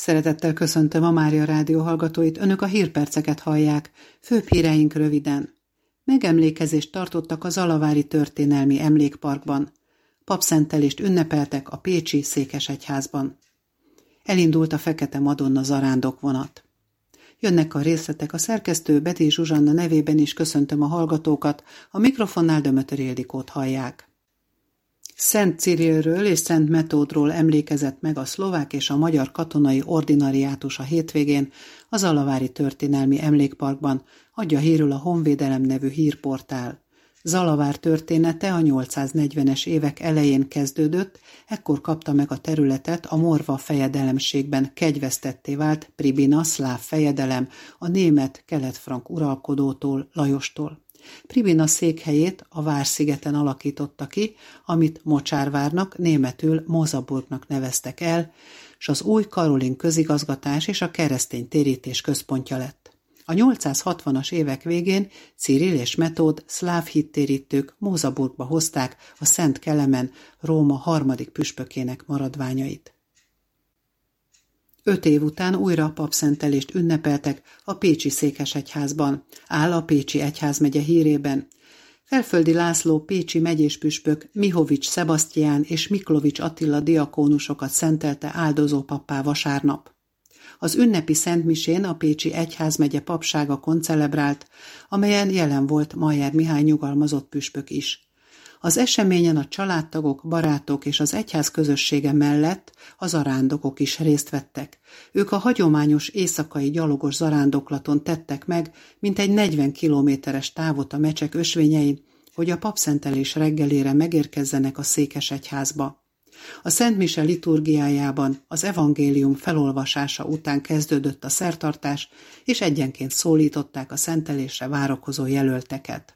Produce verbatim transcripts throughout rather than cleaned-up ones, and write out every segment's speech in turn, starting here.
Szeretettel köszöntöm a Mária Rádió hallgatóit, önök a hírperceket hallják, főbb híreink röviden. Megemlékezést tartottak a Zalavári Történelmi Emlékparkban. Papszentelést ünnepeltek a pécsi székesegyházban. Elindult a Fekete Madonna zarándokvonat. Jönnek a részletek, a szerkesztő Betty Zsuzsanna nevében is köszöntöm a hallgatókat, a mikrofonnál Dömötör Ildikót hallják. Szent Cirilről és Szent Metódról emlékezett meg a szlovák és a magyar katonai ordinariátus a hétvégén a Zalavári Történelmi Emlékparkban, adja hírül a Honvédelem nevű hírportál. Zalavár története a nyolcszáznegyvenes évek elején kezdődött, ekkor kapta meg a területet a Morva fejedelemségben kegyvesztetté vált Pribina szláv fejedelem a német kelet-frank uralkodótól, Lajostól. Pribina székhelyét a Vár-szigeten alakította ki, amit Mocsárvárnak, németül Mozaburgnak neveztek el, s az új Karolin közigazgatás és a keresztény térítés központja lett. A nyolcszázhatvanas évek végén Ciril és Metód szláv hittérítők Mozaburgba hozták a Szent Kelemen, Róma harmadik püspökének maradványait. Öt év után újra papszentelést ünnepeltek a pécsi székesegyházban, áll a Pécsi Egyházmegye hírében. Felföldi László pécsi megyéspüspök Mihovics Szebasztyán és Miklovics Attila diakónusokat szentelte áldozó pappá vasárnap. Az ünnepi szentmisén a Pécsi Egyházmegye papsága koncelebrált, amelyen jelen volt Majer Mihály nyugalmazott püspök is. Az eseményen a családtagok, barátok és az egyház közössége mellett a zarándokok is részt vettek. Ők a hagyományos éjszakai gyalogos zarándoklaton tettek meg mintegy negyven kilométeres távot a mecsek ösvényein, hogy a papszentelés reggelére megérkezzenek a székesegyházba. A Szent Mise liturgiájában az evangélium felolvasása után kezdődött a szertartás, és egyenként szólították a szentelésre várakozó jelölteket.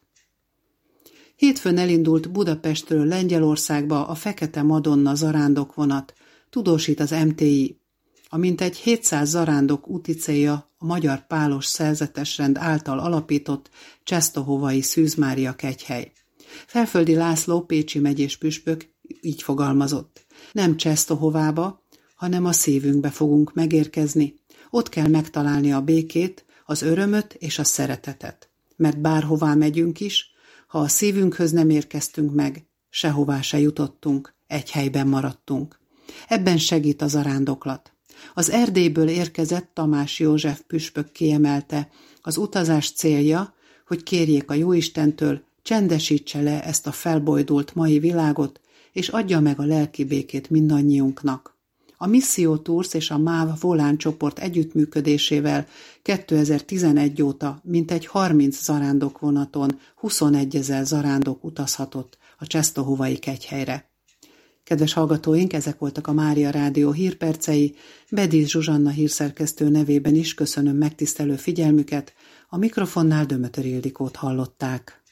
Hétfőn elindult Budapestről Lengyelországba a Fekete Madonna zarándokvonat, tudósít az em té i. A mintegy hétszáz zarándok úti célja a Magyar Pálos Szerzetesrend által alapított Czestohovai Szűz Mária kegyhely. Felföldi László pécsi megyés püspök így fogalmazott: nem Czestohovába, hanem a szívünkbe fogunk megérkezni. Ott kell megtalálni a békét, az örömöt és a szeretetet. Mert bárhová megyünk is, ha a szívünkhöz nem érkeztünk meg, sehová se jutottunk, egy helyben maradtunk. Ebben segít a zarándoklat. Az Erdélyből érkezett Tamás József püspök kiemelte, az utazás célja, hogy kérjék a Jóistentől, csendesítse le ezt a felbojdult mai világot, és adja meg a lelki békét mindannyiunknak. A Misszió Tours és a MÁV Volán csoport együttműködésével kétezer-tizenegy óta mintegy harminc zarándokvonaton huszonegyezer zarándok utazhatott a Czestohovai kegyhelyre. Kedves hallgatóink, ezek voltak a Mária Rádió hírpercei, Bedísz Zsuzsanna hírszerkesztő nevében is köszönöm megtisztelő figyelmüket, a mikrofonnál Dömötör Ildikót hallották.